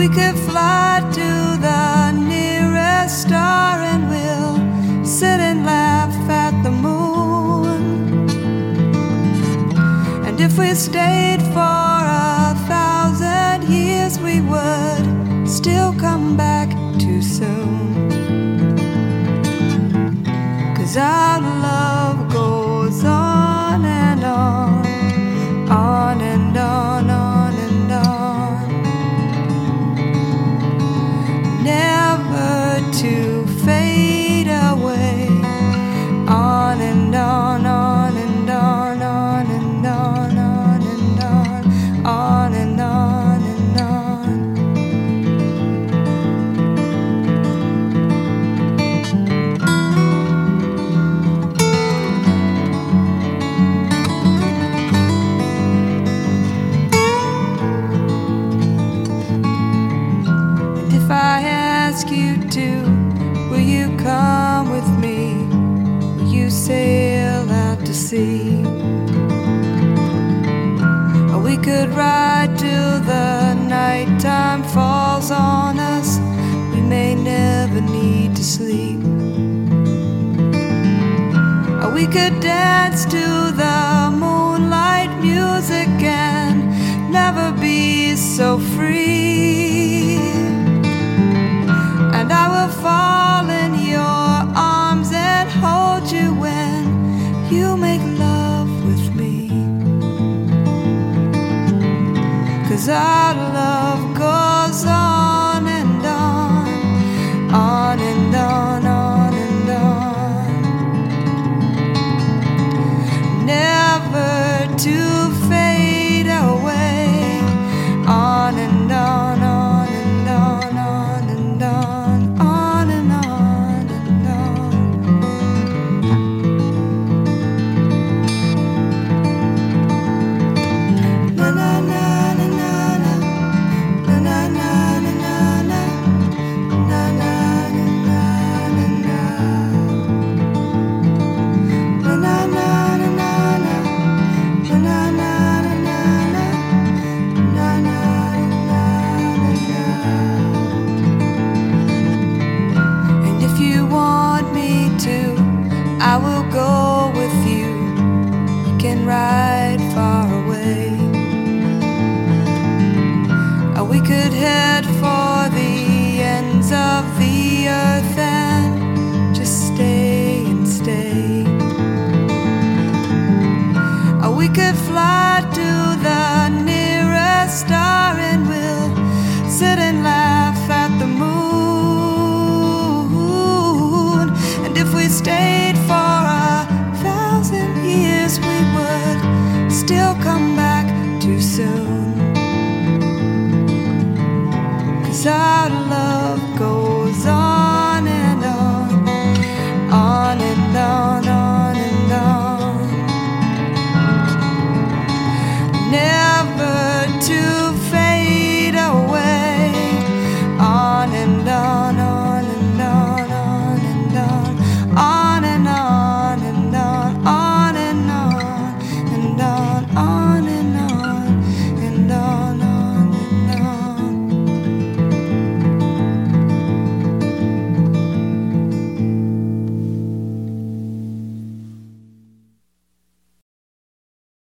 We could fly to the nearest star and we'll sit and laugh at the moon. And if we stayed for 1,000 years, we would still come back too soon. 'Cause our love goes on and on, on and on, on and on, never to fade away, on and on, on and on, on and on, on and on, on and on and on. If I ask you to, will you come with me? Will you sail out to sea? Or we could ride till the nighttime falls on us. We may never need to sleep. Or we could dance to the moonlight music and never be so free. And I will fall in your arms and hold you when you make love with me. 'Cause our love goes on and on, on and on, on and on, never to fade away, on and on, on and on, on and on, on and on and on. Na na na na na na, na na na na na, na na na na na na, na na na na na, na na na na na, na na na na. And if you want me to, I will go with you. We can ride far away. Or we could head for the ends of the earth and just stay and stay. Or we could fly